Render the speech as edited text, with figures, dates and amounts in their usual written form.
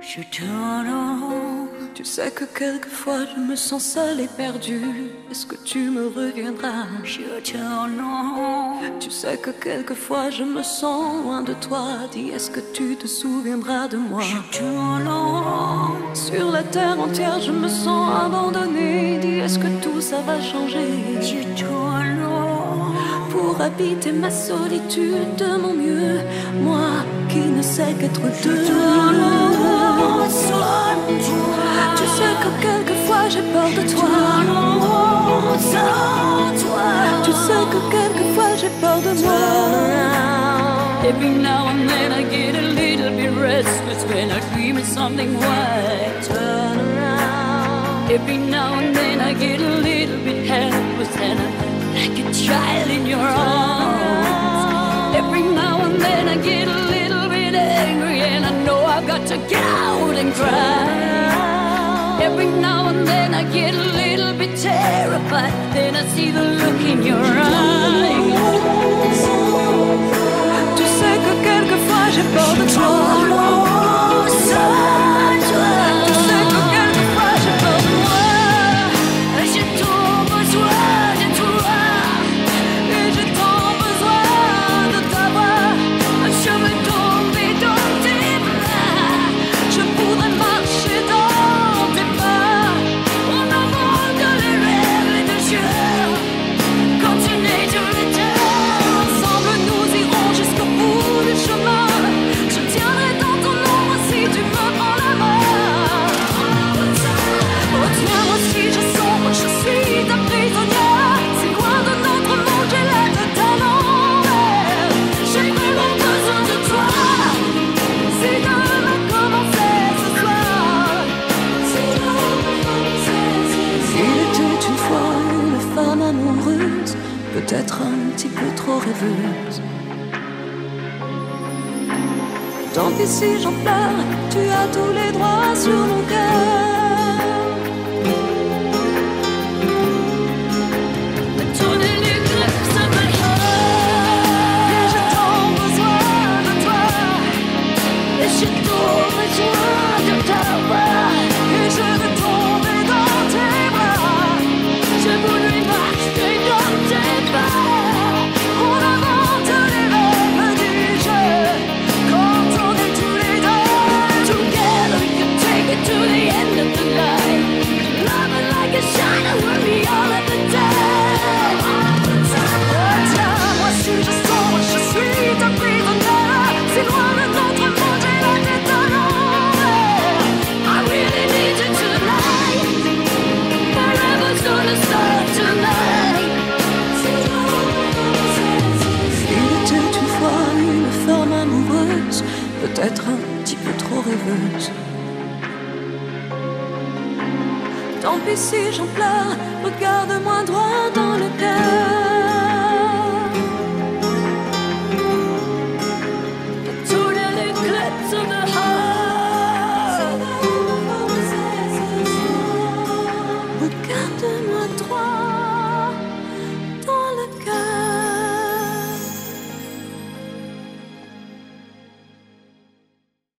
Je tourne en rond. Tu sais que quelquefois je me sens seule et perdue. Est-ce que tu me reviendras? Je tourne en rond. Tu sais que quelquefois je me sens loin de toi. Dis, est-ce que tu te souviendras de moi? Je tourne en rond. Sur la terre entière je me sens abandonnée. Dis, est-ce que tout ça va changer? Je tourne en rond. Pour habiter ma solitude de mon mieux, moi qui ne sais qu'être deux. Tu sais que quelquefois j'ai peur de toi. Tu sais que quelquefois j'ai peur de moi. Every now and then I get a little bit restless when I dream of something white. Turn around. Every now and then I get a little bit helpless and I'm like a child in your arms. Every now and then I get a little bit angry and I know I've got to get out and cry. Every now and then I get a little bit terrified, then I see the look in your eyes. Tu sais que quelquefois j'ai peur de toi. Tu sais que quelquefois j'ai peur de moi. J'ai trop besoin de toi. Et j'ai tant besoin de t'avoir. Je veux tomber dans tes bras. Je voudrais marcher dans tes pas. En avant de les rêves et de jeux. Continuer tout le temps. Ensemble nous irons jusqu'au bout du chemin. Je tiendrai dans ton ombre si tu me prends la main. Retiens-moi si je sombre, je suis ta prisonnière. C'est loin de notre monde, j'ai la tête à l'envers. J'ai vraiment besoin de toi. Si demain commençait ce soir. Il était une fois une femme amoureuse, peut-être un petit peu trop rêveuse. Tant pis si j'en pleure, tu as tous les droits sur mon cœur. Tourner les griffes, ça me Et j'ai tant besoin de toi. Et j'ai trop besoin de t'avoir. Et je veux tomber dans tes bras. Je voudrais marcher dans tes pas. On invente les règles du jeu quand on est tous les deux. Together we can take it to the end of the line. Love it like a shiner, we'll be all at the time. Retiens-moi si je sombre, je suis ta prisonnière. C'est loin de notre monde, j'ai la tête à l'envers. I really need you tonight. Forever's gonna start tonight. Il était une fois une femme amoureuse, peut-être un petit peu trop rêveuse. Tant pis si j'en pleure, regarde-moi droit dans le cœur.